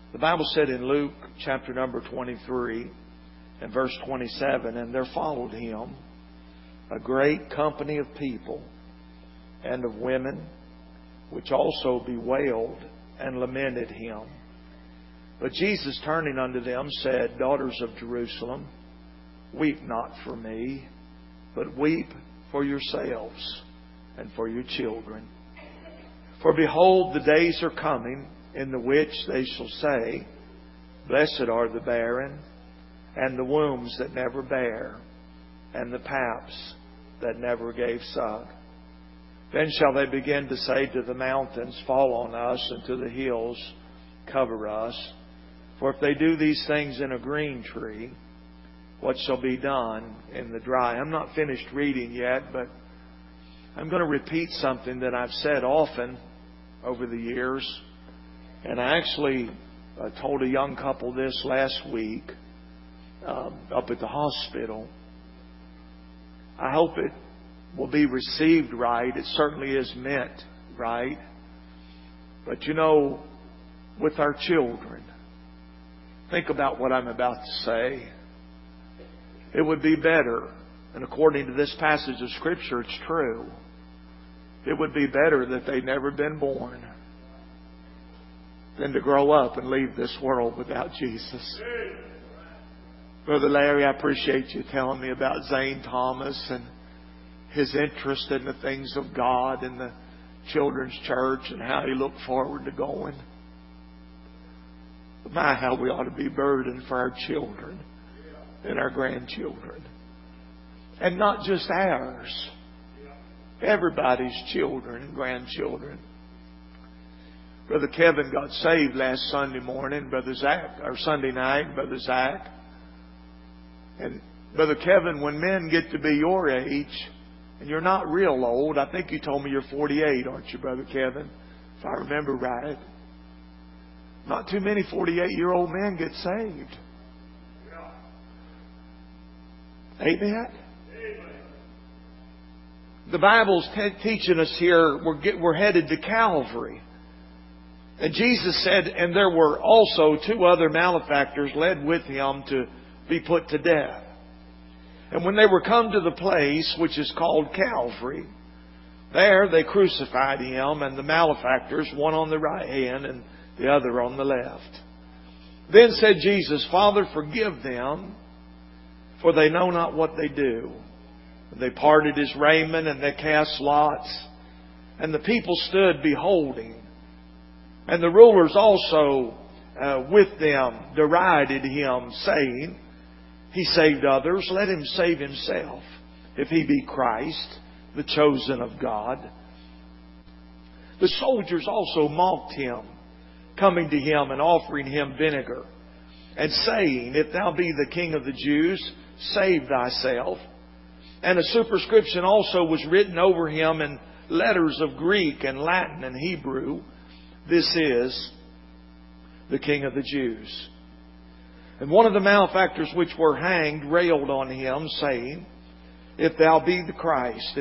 The Bible said in Luke chapter number 23 and verse 27, "And there followed him a great company of people and of women, which also bewailed and lamented him. But Jesus, turning unto them, said, Daughters of Jerusalem, weep not for me, but weep for yourselves and for your children. For behold, the days are coming, in the which they shall say, Blessed are the barren, and the wombs that never bare, and the paps that never gave suck. Then shall they begin to say to the mountains, Fall on us, and to the hills, cover us. For if they do these things in a green tree, what shall be done in the dry?" I'm not finished reading yet, but I'm going to repeat something that I've said often over the years. And I actually told a young couple this last week up at the hospital. I hope it will be received right. It certainly is meant right. But you know, with our children, think about what I'm about to say. It would be better, and according to this passage of Scripture, it's true. It would be better that they'd never been born than to grow up and leave this world without Jesus. Brother Larry, I appreciate you telling me about Zane Thomas and his interest in the things of God and the children's church and how he looked forward to going. My, how we ought to be burdened for our children and our grandchildren. And not just ours. Everybody's children and grandchildren. Brother Kevin got saved last Sunday morning, Brother Zach, or Sunday night, Brother Zach. And Brother Kevin, when men get to be your age, and you're not real old, I think you told me you're 48, aren't you, Brother Kevin? If I remember right. Not too many 48-year-old men get saved. Amen? The Bible's teaching us here we're headed to Calvary. And Jesus said, and there were also 2 other malefactors led with him to be put to death. And when they were come to the place which is called Calvary, there they crucified him and the malefactors, one on the right hand and the other on the left. Then said Jesus, Father, forgive them, for they know not what they do. And they parted his raiment, and they cast lots. And the people stood beholding. And the rulers also with them derided him, saying, He saved others, let him save himself, if he be Christ, the chosen of God. The soldiers also mocked him, coming to him and offering him vinegar, and saying, If thou be the King of the Jews, save thyself. And a superscription also was written over him in letters of Greek and Latin and Hebrew, This is the King of the Jews. And one of the malefactors which were hanged railed on him, saying, If thou be the Christ,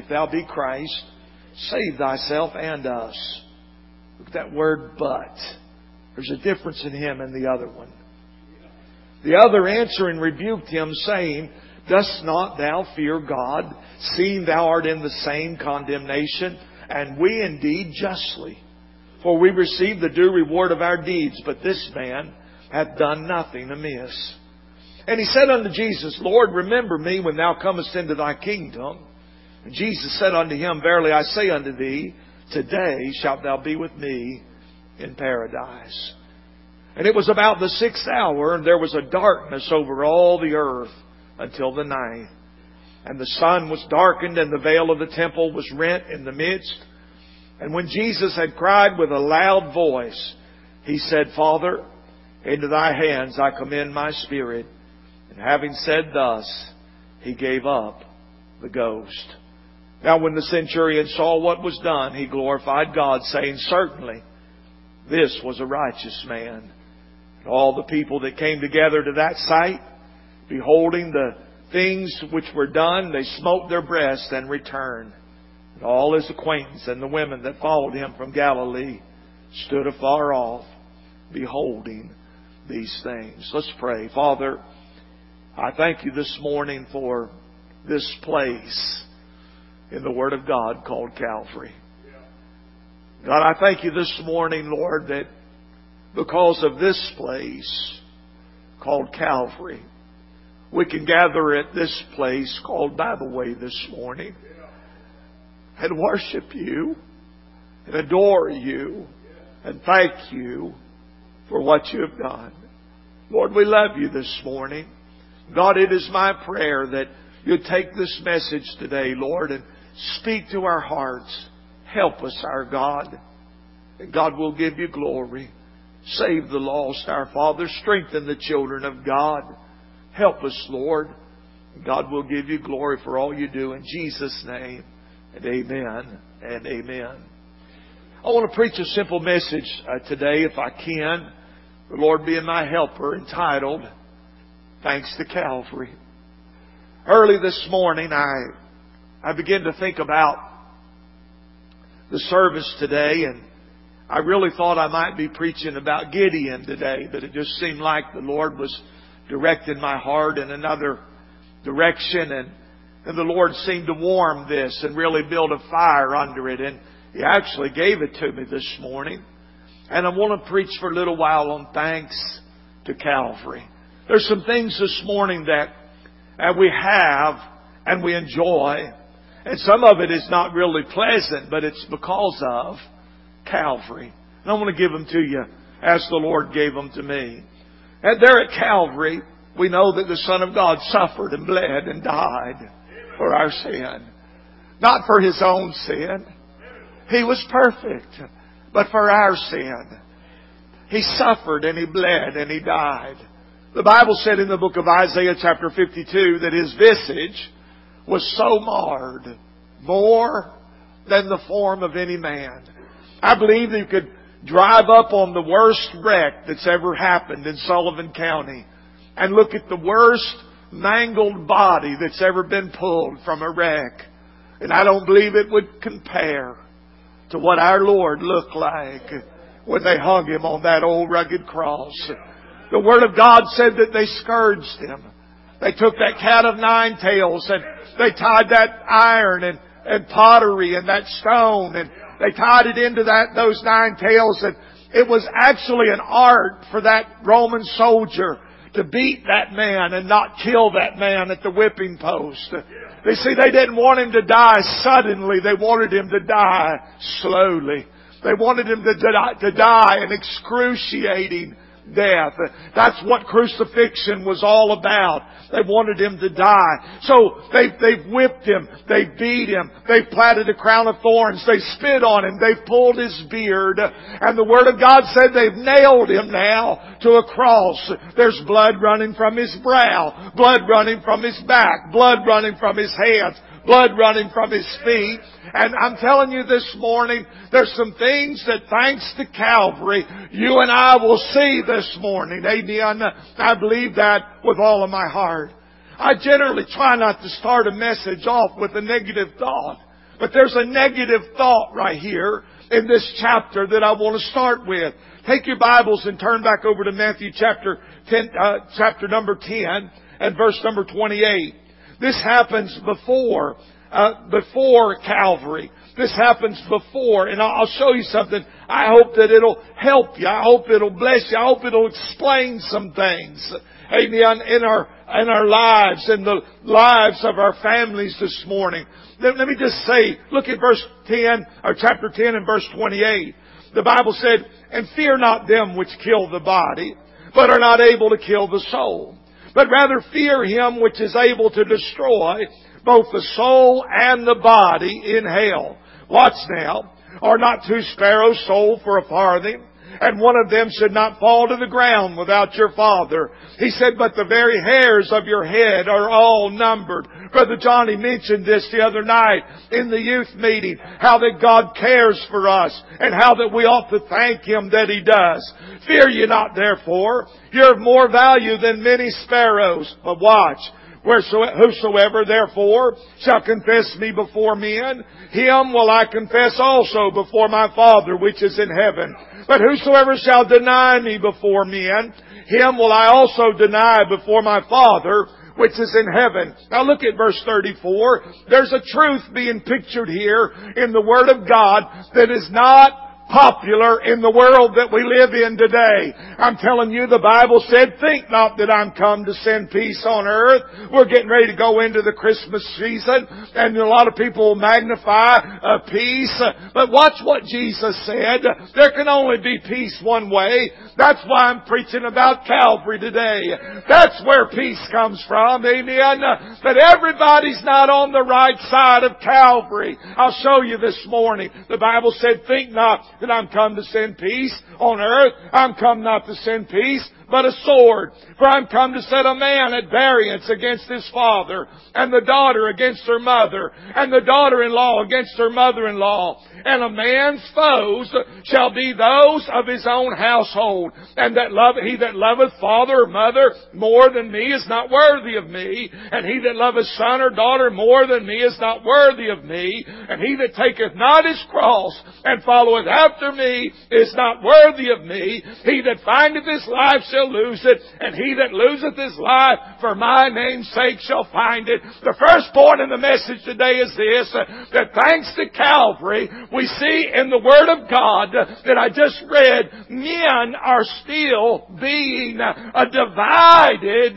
save thyself and us. Look at that word, but. There's a difference in him and the other one. The other answering rebuked him, saying, Dost not thou fear God, seeing thou art in the same condemnation? And we indeed justly. For we receive the due reward of our deeds, but this man hath done nothing amiss. And he said unto Jesus, Lord, remember me when thou comest into thy kingdom. And Jesus said unto him, Verily I say unto thee, today shalt thou be with me in paradise. And it was about the 6th hour, and there was a darkness over all the earth until the 9th. And the sun was darkened, and the veil of the temple was rent in the midst. And when Jesus had cried with a loud voice, He said, Father, into thy hands I commend my spirit. And having said thus, He gave up the ghost. Now when the centurion saw what was done, he glorified God, saying, Certainly, this was a righteous man. And all the people that came together to that sight, beholding the things which were done, they smote their breasts and returned. And all his acquaintance and the women that followed him from Galilee stood afar off, beholding these things. Let's pray. Father, I thank You this morning for this place in the Word of God called Calvary. God, I thank You this morning, Lord, that because of this place called Calvary, we can gather at this place called Bible Way this morning and worship You and adore You and thank You for what You have done. Lord, we love You this morning. God, it is my prayer that You'd take this message today, Lord, and speak to our hearts. Help us, our God. And God will give You glory. Save the lost, our Father. Strengthen the children of God. Help us, Lord. God will give You glory for all You do. In Jesus' name, and amen and amen. I want to preach a simple message today, if I can. The Lord being my helper, entitled, Thanks to Calvary. Early this morning, I began to think about the service today, and I really thought I might be preaching about Gideon today, but it just seemed like the Lord was directing my heart in another direction, and the Lord seemed to warm this and really build a fire under it, and He actually gave it to me this morning. And I want to preach for a little while on thanks to Calvary. There's some things this morning that we have and we enjoy, and some of it is not really pleasant, but it's because of Calvary. And I want to give them to you as the Lord gave them to me. And there at Calvary, we know that the Son of God suffered and bled and died for our sin. Not for His own sin. He was perfect. But for our sin. He suffered and He bled and He died. The Bible said in the book of Isaiah chapter 52 that His visage was so marred, more than the form of any man. I believe that you could drive up on the worst wreck that's ever happened in Sullivan County and look at the worst mangled body that's ever been pulled from a wreck. And I don't believe it would compare to what our Lord looked like when they hung Him on that old rugged cross. The Word of God said that they scourged Him. They took that cat of nine tails and they tied that iron and pottery and that stone, and they tied it into those nine tails, and it was actually an art for that Roman soldier to beat that man and not kill that man at the whipping post. They see, they didn't want him to die suddenly. They wanted him to die slowly. They wanted him to die an excruciating death. That's what crucifixion was all about. They wanted Him to die. So they've whipped Him. They've beat Him. They've platted a crown of thorns. They spit on Him. They've pulled His beard. And the Word of God said they've nailed Him now to a cross. There's blood running from His brow. Blood running from His back. Blood running from His hands. Blood running from His feet. And I'm telling you this morning, there's some things that thanks to Calvary, you and I will see this morning. Amen. I believe that with all of my heart. I generally try not to start a message off with a negative thought. But there's a negative thought right here in this chapter that I want to start with. Take your Bibles and turn back over to Matthew chapter number 10 and verse number 28. This happens before Calvary. This happens before, and I'll show you something. I hope that it'll help you. I hope it'll bless you. I hope it'll explain some things. Amen. In our lives and the lives of our families this morning. Let me just say, look at verse 10, or chapter 10 and verse 28. The Bible said, "And fear not them which kill the body, but are not able to kill the soul. But rather fear Him which is able to destroy both the soul and the body in hell." Watch now. "Are not two sparrows sold for a farthing? And one of them should not fall to the ground without your Father." He said, "But the very hairs of your head are all numbered." Brother Johnny mentioned this the other night in the youth meeting, how that God cares for us and how that we ought to thank Him that He does. "Fear ye not therefore, you're of more value than many sparrows." But watch. Whosoever therefore shall confess me before men, him will I confess also before my Father which is in heaven. But whosoever shall deny me before men, him will I also deny before my Father which is in heaven. Now look at verse 34. There's a truth being pictured here in the Word of God that is not popular in the world that we live in today. I'm telling you, the Bible said, think not that I'm come to send peace on earth. We're getting ready to go into the Christmas season, and a lot of people magnify peace. But watch what Jesus said. There can only be peace one way. That's why I'm preaching about Calvary today. That's where peace comes from. Amen. But everybody's not on the right side of Calvary. I'll show you this morning. The Bible said, think not that I'm come to send peace on earth. I'm come not to send peace, but a sword. For I'm come to set a man at variance against his father, and the daughter against her mother, and the daughter-in-law against her mother-in-law. And a man's foes shall be those of his own household. And he that loveth father or mother more than me is not worthy of me. And he that loveth son or daughter more than me is not worthy of me. And he that taketh not his cross and followeth after me is not worthy of me. He that findeth his life shall lose it, and he that loseth his life for my name's sake shall find it. The first point in the message today is this, that thanks to Calvary, we see in the Word of God that I just read, men are still being divided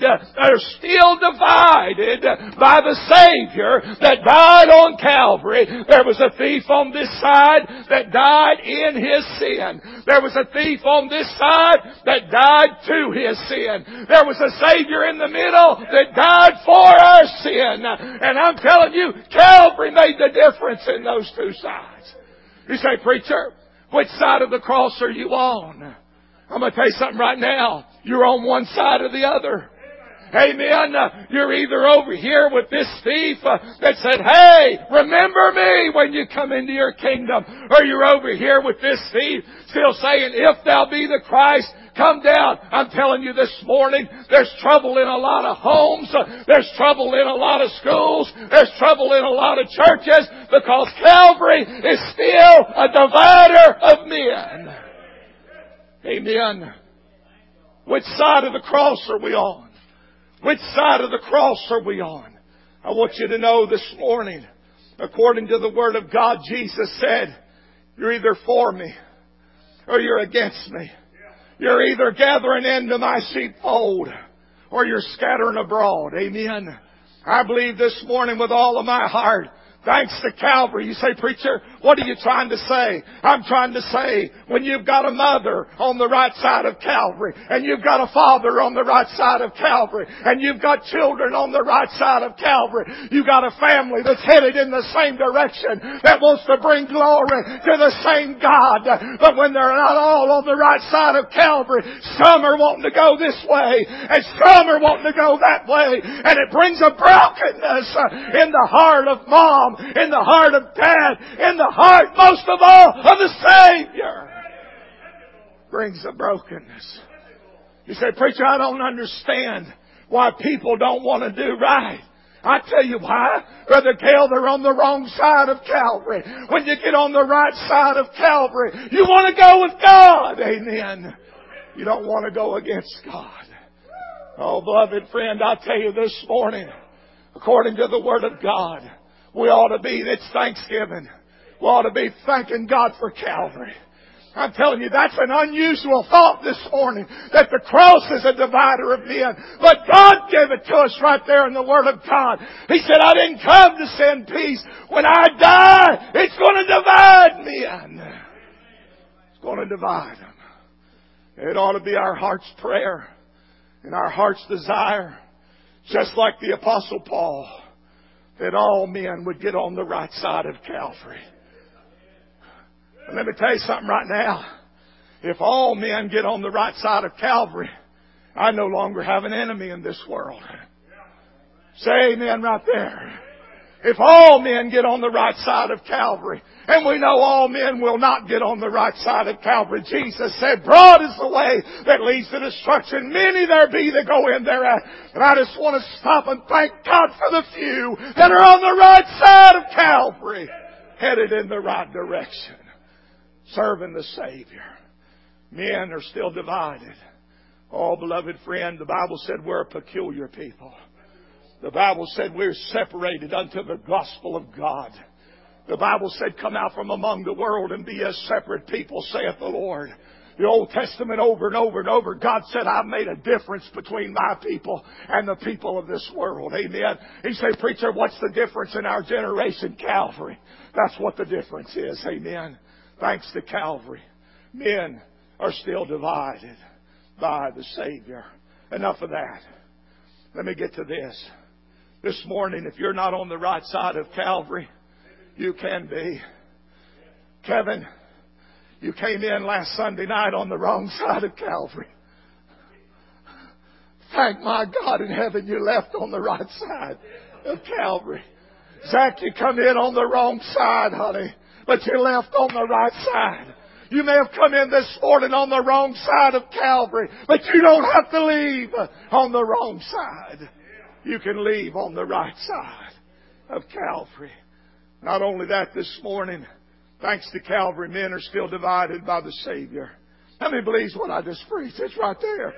by the Savior that died on Calvary. There was a thief on this side that died in his sin. There was a thief on this side that died to his sin. There was a Savior in the middle that died for our sin. And I'm telling you, Calvary made the difference in those two sides. You say, preacher, which side of the cross are you on? I'm going to tell you something right now. You're on one side or the other. Amen. You're either over here with this thief that said, hey, remember me when you come into your kingdom. Or you're over here with this thief still saying, if thou be the Christ, come down. I'm telling you this morning, there's trouble in a lot of homes. There's trouble in a lot of schools. There's trouble in a lot of churches because Calvary is still a divider of men. Amen. Which side of the cross are we on? Which side of the cross are we on? I want you to know this morning, according to the Word of God, Jesus said, you're either for me or you're against me. You're either gathering into my sheepfold or you're scattering abroad. Amen. I believe this morning with all of my heart, thanks to Calvary. You say, preacher, what are you trying to say? I'm trying to say, when you've got a mother on the right side of Calvary, and you've got a father on the right side of Calvary, and you've got children on the right side of Calvary, you've got a family that's headed in the same direction, that wants to bring glory to the same God. But when they're not all on the right side of Calvary, some are wanting to go this way, and some are wanting to go that way, and it brings a brokenness in the heart of mom, in the heart of dad, in the heart, most of all, of the Savior. Brings a brokenness. You say, preacher, I don't understand why people don't want to do right. I tell you why. Brother Cale, they're on the wrong side of Calvary. When you get on the right side of Calvary, you want to go with God. Amen. You don't want to go against God. Oh, beloved friend, I tell you this morning, according to the Word of God, we ought to be, it's Thanksgiving. We ought to be thanking God for Calvary. I'm telling you, that's an unusual thought this morning, that the cross is a divider of men. But God gave it to us right there in the Word of God. He said, I didn't come to send peace. When I die, it's going to divide men. It's going to divide them. It ought to be our heart's prayer and our heart's desire, just like the Apostle Paul, that all men would get on the right side of Calvary. And let me tell you something right now. If all men get on the right side of Calvary, I no longer have an enemy in this world. Say amen right there. If all men get on the right side of Calvary, and we know all men will not get on the right side of Calvary. Jesus said, broad is the way that leads to destruction. Many there be that go in thereat. And I just want to stop and thank God for the few that are on the right side of Calvary, headed in the right direction, serving the Savior. Men are still divided. Oh, beloved friend, the Bible said we're a peculiar people. The Bible said we're separated unto the gospel of God. The Bible said, come out from among the world and be a separate people, saith the Lord. The Old Testament over and over and over, God said, I've made a difference between my people and the people of this world. Amen. He said, preacher, what's the difference in our generation? Calvary. That's what the difference is. Amen. Thanks to Calvary. Men are still divided by the Savior. Enough of that. Let me get to this. This morning, if you're not on the right side of Calvary, you can be. Kevin, you came in last Sunday night on the wrong side of Calvary. Thank my God in heaven you left on the right side of Calvary. Zach, you come in on the wrong side, honey, but you left on the right side. You may have come in this morning on the wrong side of Calvary, but you don't have to leave on the wrong side. You can leave on the right side of Calvary. Not only that, this morning, thanks to Calvary, men are still divided by the Savior. How many believes what I just preached? It's right there.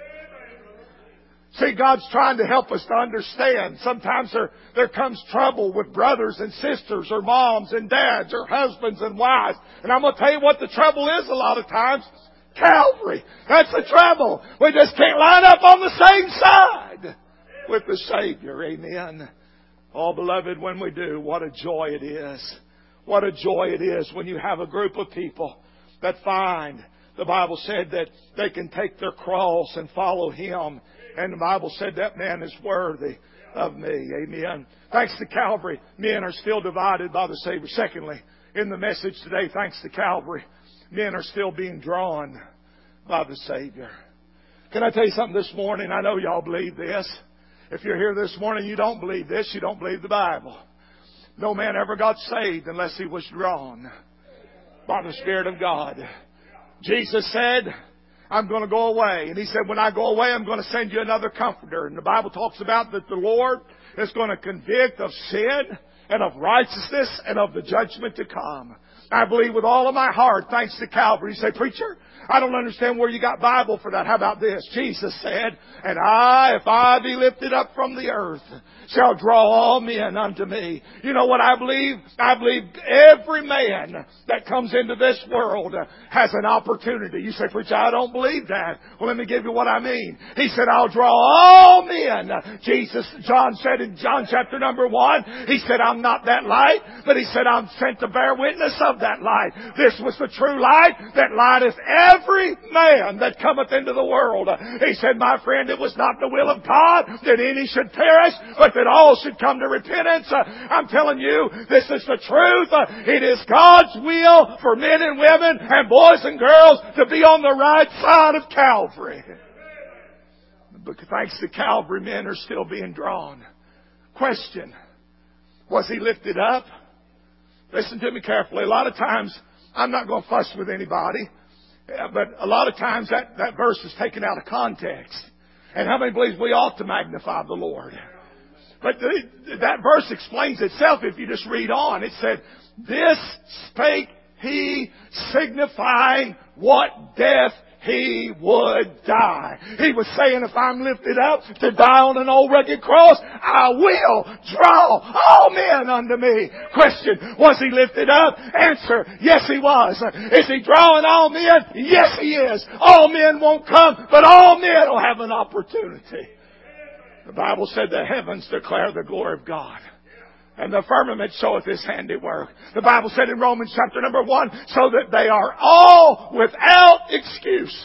See, God's trying to help us to understand. Sometimes there comes trouble with brothers and sisters or moms and dads or husbands and wives. And I'm going to tell you what the trouble is a lot of times. Calvary. That's the trouble. We just can't line up on the same side with the Savior. Amen. Oh, beloved, when we do, what a joy it is. What a joy it is when you have a group of people that find, the Bible said that they can take their cross and follow Him. And the Bible said that man is worthy of me. Amen. Thanks to Calvary, men are still divided by the Savior. Secondly, in the message today, thanks to Calvary, men are still being drawn by the Savior. Can I tell you something this morning? I know y'all believe this. If you're here this morning, you don't believe this, you don't believe the Bible. No man ever got saved unless he was drawn by the Spirit of God. Jesus said, I'm going to go away. And He said, when I go away, I'm going to send you another comforter. And the Bible talks about that the Lord is going to convict of sin and of righteousness and of the judgment to come. I believe with all of my heart, thanks to Calvary. You say, preacher, I don't understand where you got Bible for that. How about this? Jesus said, and I, if I be lifted up from the earth, shall draw all men unto me. You know what I believe? I believe every man that comes into this world has an opportunity. You say, preacher, I don't believe that. Well, let me give you what I mean. He said, I'll draw all men. John said in John chapter number 1, He said, I'm not that light, but He said, I'm sent to bear witness of that light. This was the true light that lighteth every man that cometh into the world. He said, my friend, it was not the will of God that any should perish, but that all should come to repentance. I'm telling you, this is the truth. It is God's will for men and women and boys and girls to be on the right side of Calvary. But thanks to Calvary, men are still being drawn. Question, was He lifted up? Listen to me carefully. A lot of times, I'm not going to fuss with anybody, but a lot of times that verse is taken out of context. And how many believes we ought to magnify the Lord? But that verse explains itself if you just read on. It said, this spake He, signifying what death He would die. He was saying, if I'm lifted up to die on an old rugged cross, I will draw all men unto me. Question, was He lifted up? Answer, yes He was. Is He drawing all men? Yes He is. All men won't come, but all men will have an opportunity. The Bible said the heavens declare the glory of God, and the firmament showeth His handiwork. The Bible said in Romans chapter number 1, so that they are all without excuse.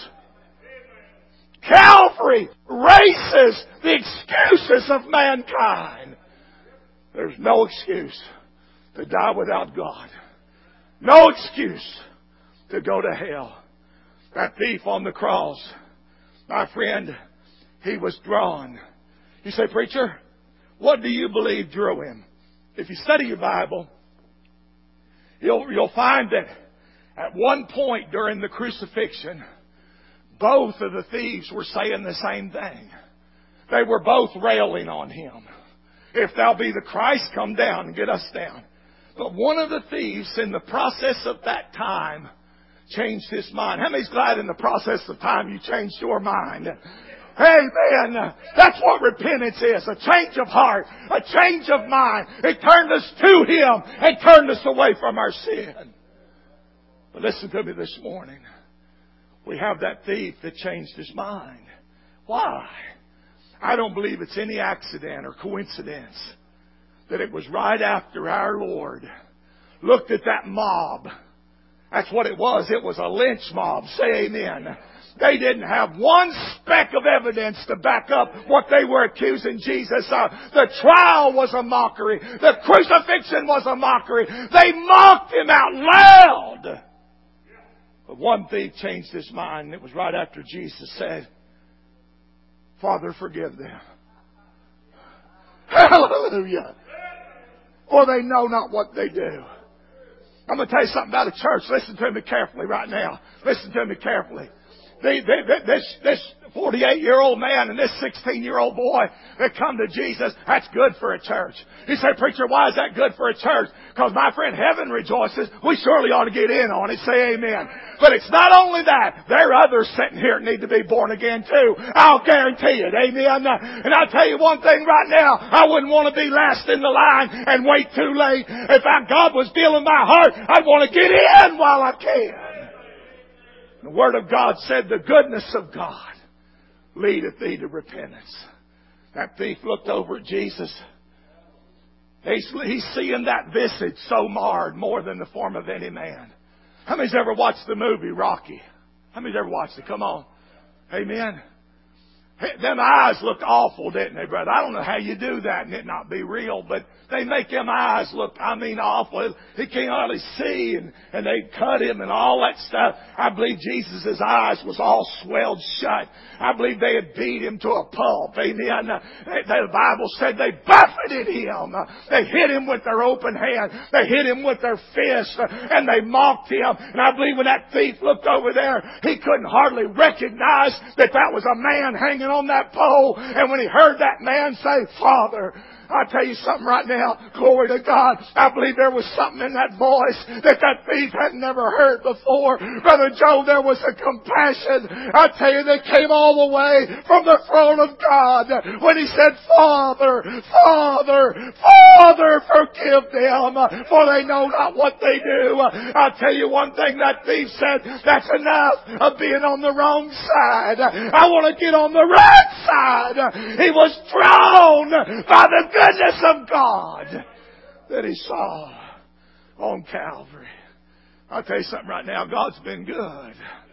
Calvary erases the excuses of mankind. There's no excuse to die without God. No excuse to go to hell. That thief on the cross, my friend, he was drawn. You say, preacher, what do you believe drew him? if you study your Bible, you'll find that at one point during the crucifixion, both of the thieves were saying the same thing. They were both railing on Him. If thou be the Christ, come down and get us down. But one of the thieves, in the process of that time, changed his mind. How many's glad in the process of time you changed your mind? Amen. That's what repentance is. A change of heart. A change of mind. It turned us to Him and turned us away from our sin. But listen to me this morning. We have that thief that changed his mind. Why? I don't believe it's any accident or coincidence that it was right after our Lord looked at that mob. That's what it was. It was a lynch mob. Say amen. They didn't have one speck of evidence to back up what they were accusing Jesus of. The trial was a mockery. The crucifixion was a mockery. They mocked Him out loud. But one thief changed his mind. It was right after Jesus said, Father, forgive them. Hallelujah. For they know not what they do. I'm going to tell you something about a church. Listen to me carefully right now. Listen to me carefully. This 48-year-old man and this 16-year-old boy that come to Jesus, that's good for a church. You say, preacher, why is that good for a church? Because my friend, heaven rejoices. We surely ought to get in on it. Say amen. But it's not only that. There are others sitting here that need to be born again too. I'll guarantee it. Amen. And I'll tell you one thing right now. I wouldn't want to be last in the line and wait too late. If God was dealing my heart, I'd want to get in while I can. The Word of God said, the goodness of God leadeth thee to repentance. That thief looked over at Jesus. He's seeing that visage so marred, more than the form of any man. How many's ever watched the movie Rocky? How many's ever watched it? Come on. Amen. Them eyes looked awful, didn't they, brother? I don't know how you do that and it not be real, but they make them eyes look, awful. He can't hardly see, and they cut him and all that stuff. I believe Jesus' eyes was all swelled shut. I believe they had beat him to a pulp. Amen. The Bible said they buffeted him. They hit him with their open hand. They hit him with their fist, and they mocked him. And I believe when that thief looked over there, he couldn't hardly recognize that was a man hanging on that pole. And when he heard that man say, Father, I'll tell you something right now. Glory to God. I believe there was something in that voice that thief had never heard before. Brother Joe, there was a compassion, I tell you, that came all the way from the throne of God when he said, Father, Father, Father, forgive them, for they know not what they do. I'll tell you one thing, that thief said, that's enough of being on the wrong side. I want to get on the right side. He was drawn by the goodness of God that he saw on Calvary. I'll tell you something right now. God's been good.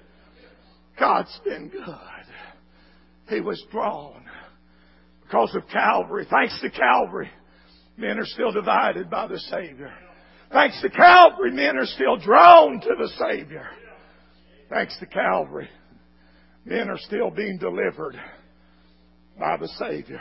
God's been good. He was drawn because of Calvary. Thanks to Calvary, men are still divided by the Savior. Thanks to Calvary, men are still drawn to the Savior. Thanks to Calvary, men are still being delivered by the Savior.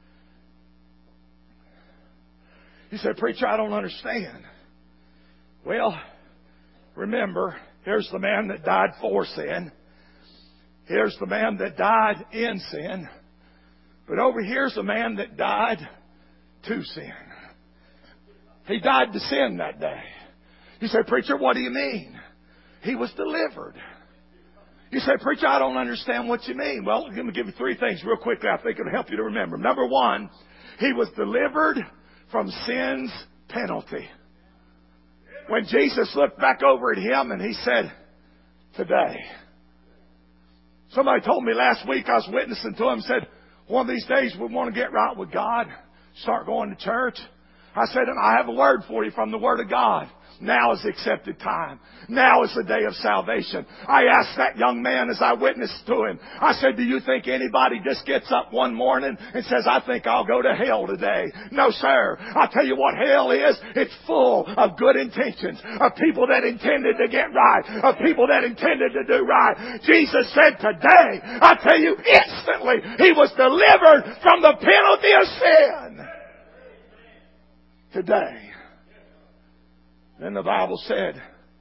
You say, preacher, I don't understand. Well, remember, here's the man that died for sin. Here's the man that died in sin. But over here's a man that died to sin. He died to sin that day. You say, preacher, what do you mean? He was delivered. You say, preacher, I don't understand what you mean. Well, let me give you three things real quickly I think it'll help you to remember. Number one, he was delivered from sin's penalty. When Jesus looked back over at him and he said, today. Somebody told me last week, I was witnessing to him, said, one of these days we want to get right with God, start going to church. I said, I have a word for you from the Word of God. Now is the accepted time. Now is the day of salvation. I asked that young man as I witnessed to him, I said, do you think anybody just gets up one morning and says, I think I'll go to hell today? No, sir. I'll tell you what hell is. It's full of good intentions, of people that intended to get right, of people that intended to do right. Jesus said today, I tell you, instantly, he was delivered from the penalty of sin. today. Then the Bible said,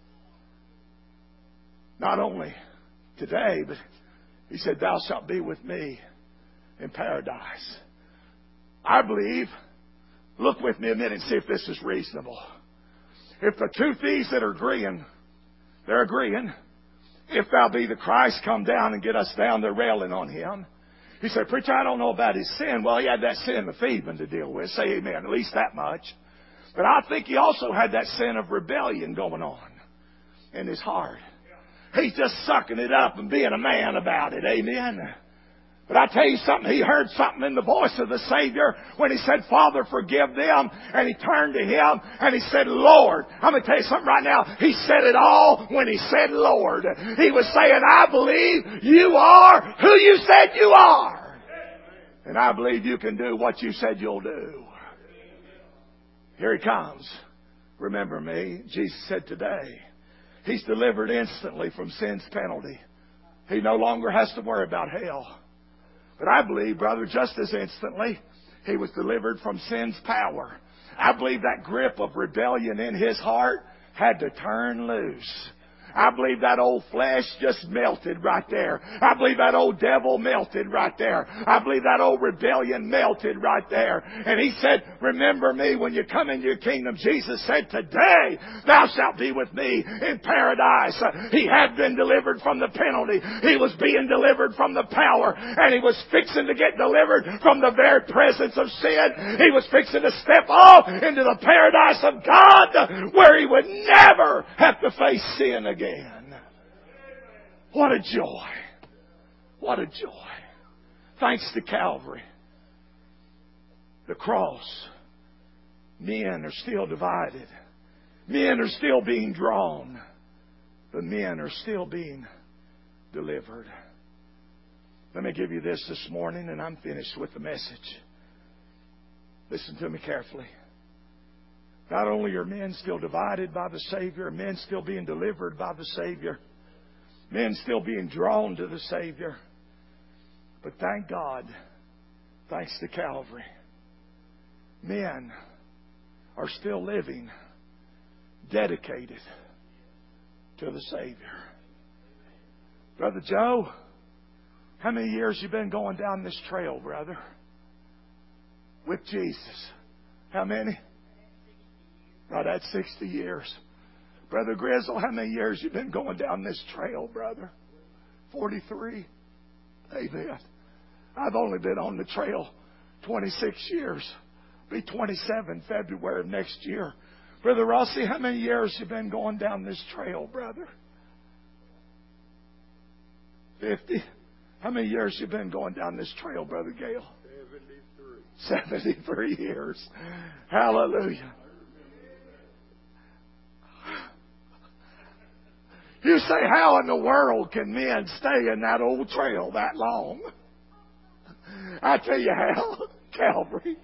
not only today, but He said, thou shalt be with me in paradise. I believe, look with me a minute and see if this is reasonable. If the two thieves that are agreeing, they're agreeing, if thou be the Christ, come down and get us down, they're railing on Him. He said, preacher, I don't know about his sin. Well, he had that sin of thieving to deal with. Say amen. At least that much. But I think he also had that sin of rebellion going on in his heart. He's just sucking it up and being a man about it. Amen. But I tell you something, he heard something in the voice of the Savior when He said, Father, forgive them. And he turned to Him and he said, Lord. I'm going to tell you something right now. He said it all when he said Lord. He was saying, I believe you are who you said you are. And I believe you can do what you said you'll do. Here He comes. Remember me. Jesus said today, He's delivered instantly from sin's penalty. He no longer has to worry about hell. But I believe, brother, just as instantly, He was delivered from sin's power. I believe that grip of rebellion in his heart had to turn loose. I believe that old flesh just melted right there. I believe that old devil melted right there. I believe that old rebellion melted right there. And He said, remember me when you come into your kingdom. Jesus said, today thou shalt be with me in paradise. He had been delivered from the penalty. He was being delivered from the power. And He was fixing to get delivered from the very presence of sin. He was fixing to step off into the paradise of God where He would never have to face sin again. What a joy. What a joy. Thanks to Calvary. The cross. Men are still divided. Men are still being drawn. But men are still being delivered. Let me give you this morning and I'm finished with the message. Listen to me carefully. Not only are men still divided by the Savior, men still being delivered by the Savior, men still being drawn to the Savior, but thank God, thanks to Calvary, men are still living dedicated to the Savior. Brother Joe, how many years you been going down this trail, brother? With Jesus. How many? Right at 60 years. Brother Grizzle, how many years you been going down this trail, brother? 43. Amen. I've only been on the trail 26 years. Be 27 February of next year. Brother Rossi, how many years you been going down this trail, brother? 50. How many years you been going down this trail, Brother Gale? 73 years. Hallelujah. You say, how in the world can men stay in that old trail that long? I tell you how. Calvary.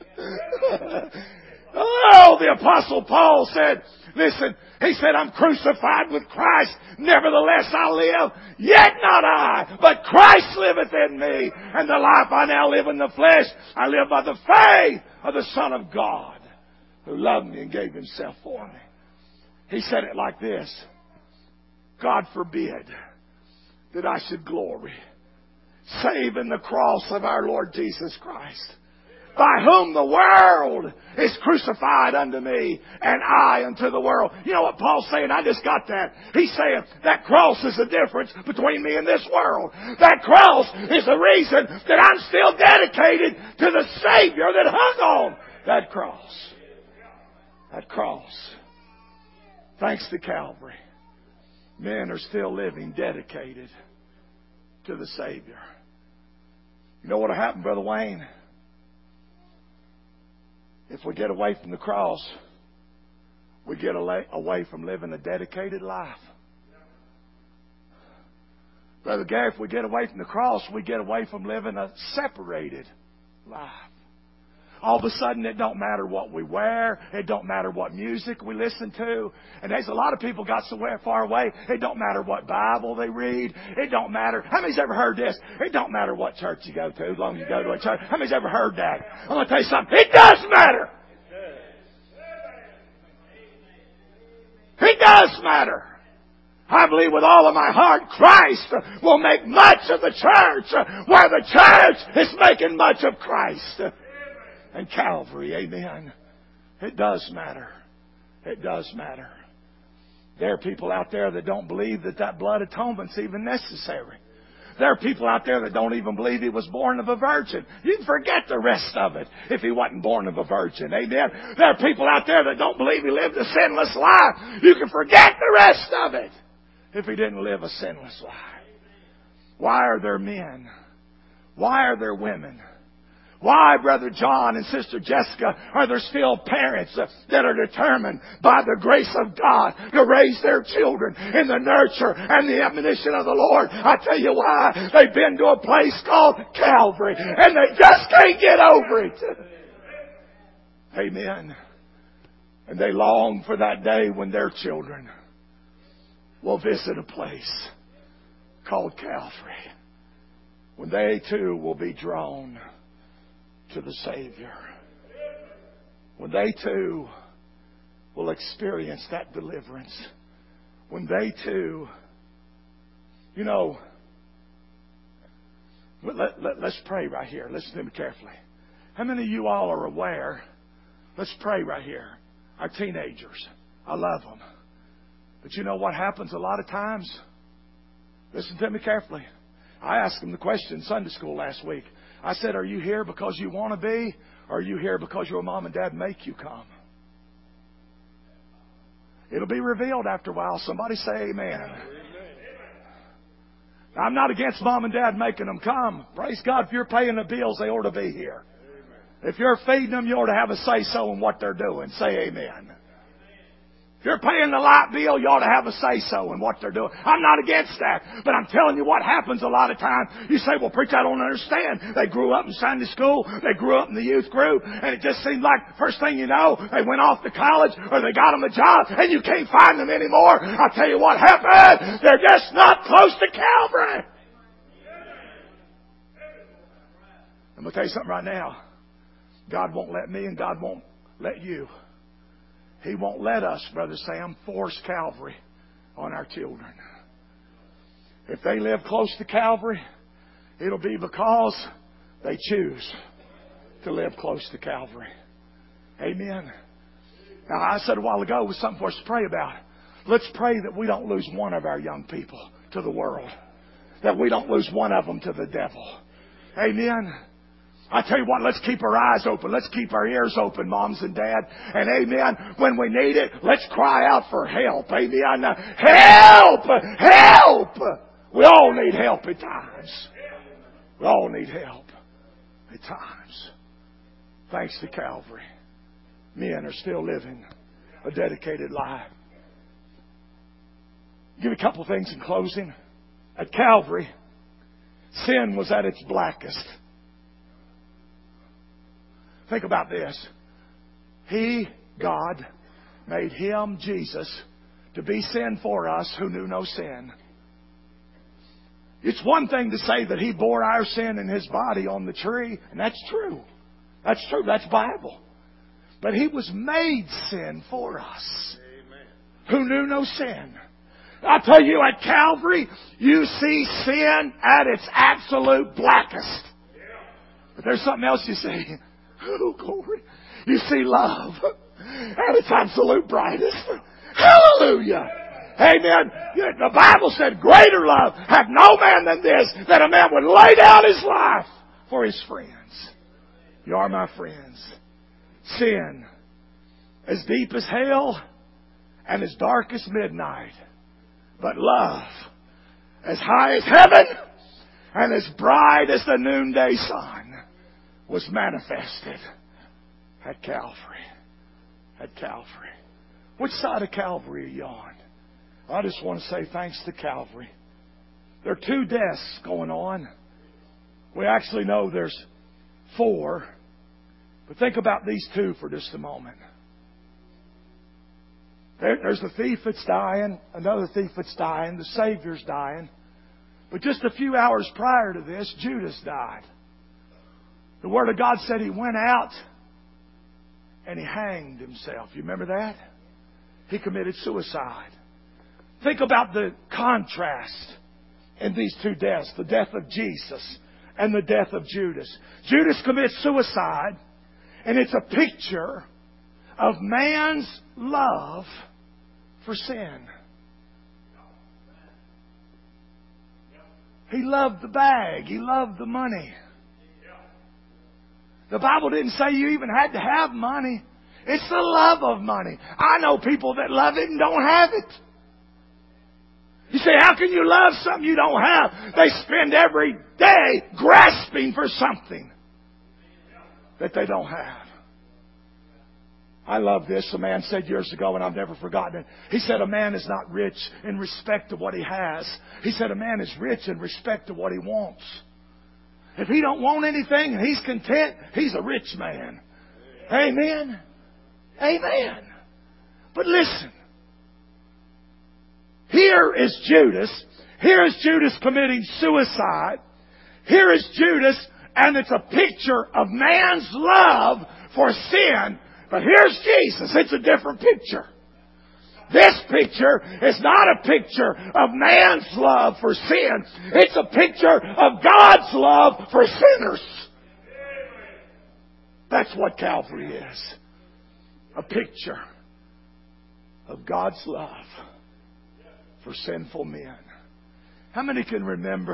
Oh, the Apostle Paul said, listen, he said, I'm crucified with Christ. Nevertheless I live, yet not I, but Christ liveth in me. And the life I now live in the flesh, I live by the faith of the Son of God, who loved me and gave Himself for me. He said it like this. God forbid that I should glory, save in the cross of our Lord Jesus Christ, by whom the world is crucified unto me, and I unto the world. You know what Paul's saying? I just got that. He's saying that cross is the difference between me and this world. That cross is the reason that I'm still dedicated to the Savior that hung on that cross. That cross. Thanks to Calvary, men are still living dedicated to the Savior. You know what will happen, Brother Wayne? If we get away from the cross, we get away from living a dedicated life. Brother Gary, if we get away from the cross, we get away from living a separated life. All of a sudden, it don't matter what we wear. It don't matter what music we listen to. And there's a lot of people got so far away. It don't matter what Bible they read. It don't matter. How many's ever heard this? It don't matter what church you go to as long as you go to a church. How many's ever heard that? I'm going to tell you something. It does matter. does matter. I believe with all of my heart Christ will make much of the church where the church is making much of Christ. And Calvary, amen. It does matter. It does matter. There are people out there that don't believe that blood atonement's even necessary. There are people out there that don't even believe He was born of a virgin. You can forget the rest of it if He wasn't born of a virgin. Amen. There are people out there that don't believe He lived a sinless life. You can forget the rest of it if He didn't live a sinless life. Why are there men? Why are there women? Why, Brother John and Sister Jessica, are there still parents that are determined by the grace of God to raise their children in the nurture and the admonition of the Lord? I tell you why. They've been to a place called Calvary and they just can't get over it. Amen. And they long for that day when their children will visit a place called Calvary, when they too will be drawn to the Savior, when they too will experience that deliverance, when they too, let's pray right here. Listen to me carefully. How many of you all are aware? Let's pray right here. Our teenagers, I love them, but you know what happens a lot of times? Listen to me carefully. I asked them the question in Sunday school last week. I said, are you here because you want to be, or are you here because your mom and dad make you come? It'll be revealed after a while. Somebody say amen. I'm not against mom and dad making them come. Praise God. If you're paying the bills, they ought to be here. If you're feeding them, you ought to have a say-so in what they're doing. Say amen. If you're paying the light bill, you ought to have a say-so in what they're doing. I'm not against that. But I'm telling you what happens a lot of times. You say, well, preacher, I don't understand. They grew up in Sunday school. They grew up in the youth group. And it just seemed like first thing you know, they went off to college or they got them a job and you can't find them anymore. I'll tell you what happened. They're just not close to Calvary. I'm going to tell you something right now. God won't let me and God won't let you. He won't let us, Brother Sam, force Calvary on our children. If they live close to Calvary, it'll be because they choose to live close to Calvary. Amen. Now, I said a while ago, it was something for us to pray about. Let's pray that we don't lose one of our young people to the world. That we don't lose one of them to the devil. Amen. I tell you what, let's keep our eyes open. Let's keep our ears open, moms and dad. And amen, when we need it, let's cry out for help. Amen. Help! Help! We all need help at times. We all need help at times. Thanks to Calvary, men are still living a dedicated life. I'll give you a couple of things in closing. At Calvary, sin was at its blackest. Think about this. He, God, made Him, Jesus, to be sin for us who knew no sin. It's one thing to say that He bore our sin in His body on the tree, and that's true. That's true. That's Bible. But He was made sin for us who knew no sin. I tell you, at Calvary, you see sin at its absolute blackest. But there's something else you see. Oh, glory. You see love at its absolute brightest. Hallelujah. Amen. The Bible said, greater love hath no man than this, that a man would lay down his life for his friends. You are my friends. Sin, as deep as hell and as dark as midnight. But love, as high as heaven and as bright as the noonday sun, was manifested at Calvary. At Calvary. Which side of Calvary are you on? I just want to say thanks to Calvary. There are 2 deaths going on. We actually know there's 4. But think about these 2 for just a moment. There's the thief that's dying, another thief that's dying, the Savior's dying. But just a few hours prior to this, Judas died. The Word of God said he went out and he hanged himself. You remember that? He committed suicide. Think about the contrast in these two deaths, the death of Jesus and the death of Judas. Judas commits suicide, and it's a picture of man's love for sin. He loved the bag. He loved the money. The Bible didn't say you even had to have money. It's the love of money. I know people that love it and don't have it. You say, how can you love something you don't have? They spend every day grasping for something that they don't have. I love this. A man said years ago, and I've never forgotten it. He said, a man is not rich in respect to what he has. He said, a man is rich in respect to what he wants. If he don't want anything and he's content, he's a rich man. Amen. Amen. But listen. Here is Judas. Here is Judas committing suicide. Here is Judas, and it's a picture of man's love for sin. But here's Jesus. It's a different picture. This picture is not a picture of man's love for sin. It's a picture of God's love for sinners. That's what Calvary is. A picture of God's love for sinful men. How many can remember?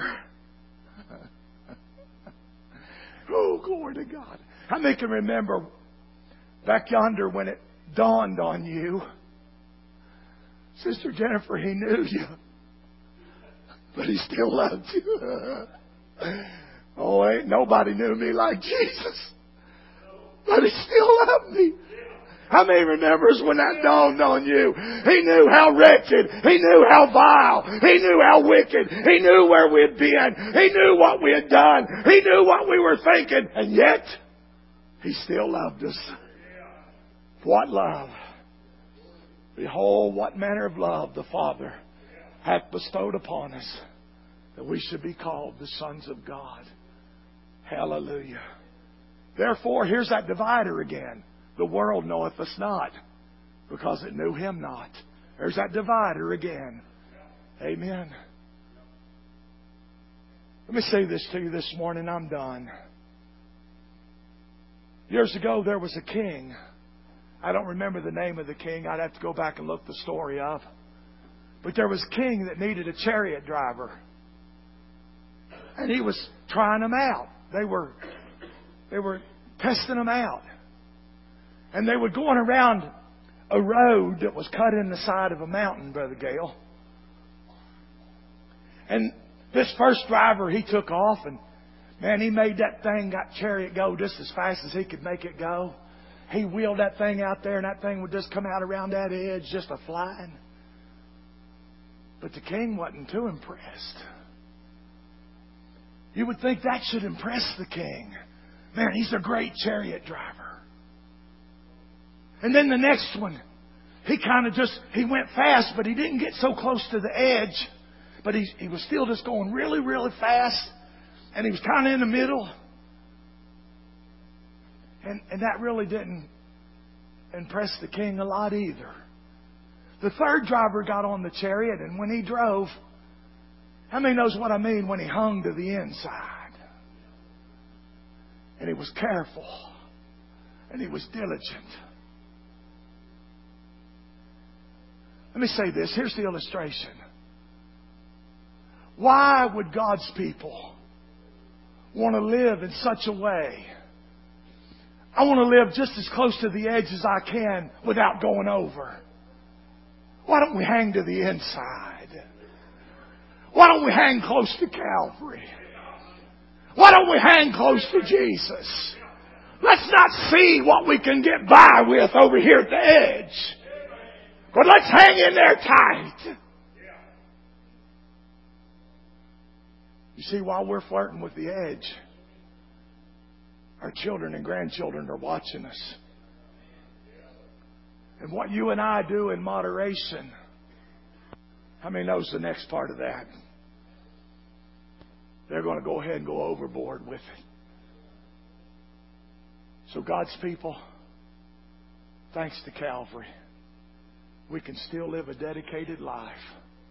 Oh, glory to God. How many can remember back yonder when it dawned on you, Sister Jennifer, he knew you, but he still loved you. Oh, ain't nobody knew me like Jesus, but he still loved me. How many remembers when that dawned on you? He knew how wretched. He knew how vile. He knew how wicked. He knew where we'd been. He knew what we had done. He knew what we were thinking. And yet, He still loved us. What love! Behold, what manner of love the Father hath bestowed upon us, that we should be called the sons of God. Hallelujah. Therefore, here's that divider again. The world knoweth us not, because it knew Him not. There's that divider again. Amen. Let me say this to you this morning. I'm done. Years ago, there was a king. I don't remember the name of the king. I'd have to go back and look the story up. But there was a king that needed a chariot driver. And he was trying them out. They were testing them out. And they were going around a road that was cut in the side of a mountain, Brother Gale. And this first driver, he took off, and man, he made that chariot go just as fast as he could make it go. He wheeled that thing out there, and that thing would just come out around that edge, just a flying. But the king wasn't too impressed. You would think that should impress the king. Man, he's a great chariot driver. And then the next one, he went fast, but he didn't get so close to the edge. But he was still just going really, really fast. And he was kind of in the middle. And that really didn't impress the king a lot either. The third driver got on the chariot, and when he drove, how many knows what I mean when he hung to the inside? And he was careful. And he was diligent. Let me say this. Here's the illustration. Why would God's people want to live in such a way? I want to live just as close to the edge as I can without going over. Why don't we hang to the inside? Why don't we hang close to Calvary? Why don't we hang close to Jesus? Let's not see what we can get by with over here at the edge. But let's hang in there tight. You see, while we're flirting with the edge, our children and grandchildren are watching us. And what you and I do in moderation, how many knows the next part of that? They're going to go ahead and go overboard with it. So God's people, thanks to Calvary, we can still live a dedicated life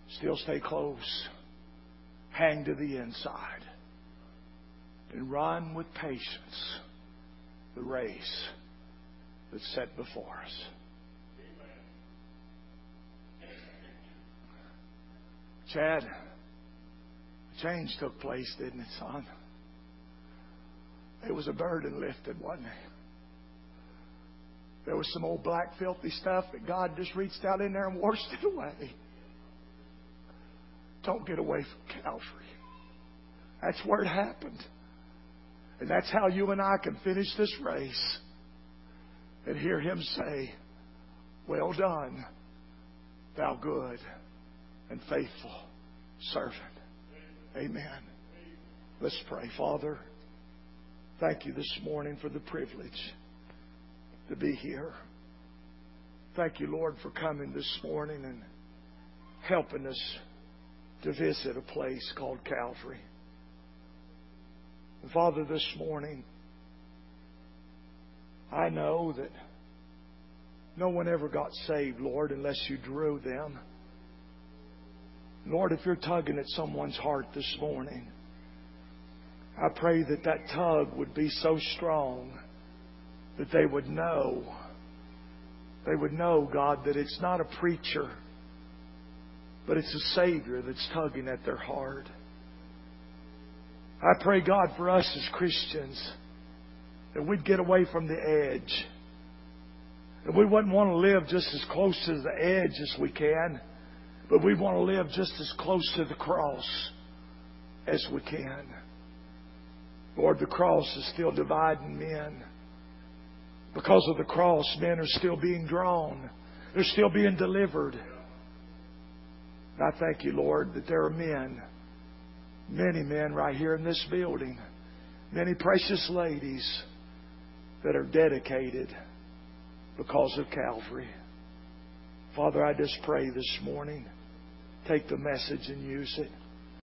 Still stay close. Hang to the inside. And run with patience the race that's set before us. Chad, a change took place, didn't it, son? It was a burden lifted, wasn't it? There was some old black filthy stuff that God just reached out in there and washed it away. Don't get away from Calvary. That's where it happened. And that's how you and I can finish this race and hear Him say, "Well done, thou good and faithful servant." Amen. Let's pray. Father, thank you this morning for the privilege to be here. Thank you, Lord, for coming this morning and helping us to visit a place called Calvary. And Father, this morning, I know that no one ever got saved, Lord, unless you drew them. Lord, if you're tugging at someone's heart this morning, I pray that that tug would be so strong that they would know, God, that it's not a preacher, but it's a Savior that's tugging at their heart. I pray, God, for us as Christians, that we'd get away from the edge. That we wouldn't want to live just as close to the edge as we can, but we want to live just as close to the cross as we can. Lord, the cross is still dividing men. Because of the cross, men are still being drawn. They're still being delivered. And I thank you, Lord, that there are men, many men right here in this building, many precious ladies that are dedicated because of Calvary. Father, I just pray this morning, take the message and use it.